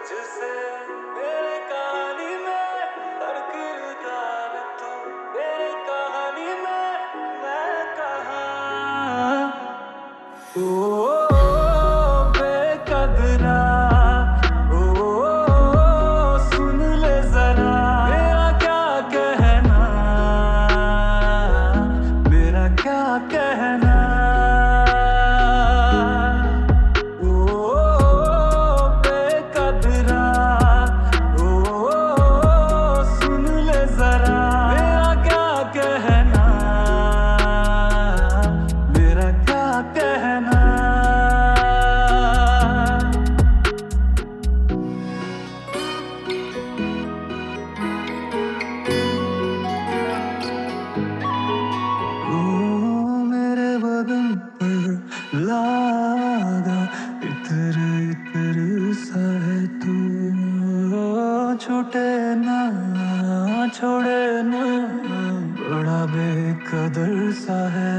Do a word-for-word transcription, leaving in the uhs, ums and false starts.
तुझसे मेरे कहानी में हर किरदार तू, मेरे कहानी में मैं कहाँ। ओ बेकदरा, ओ सुन ले जरा मेरा क्या कहना, मेरा क्या कहना। लागा इतर इतर सा है तू, छूटे ना छोड़े ना, बड़ा बेकदर सा है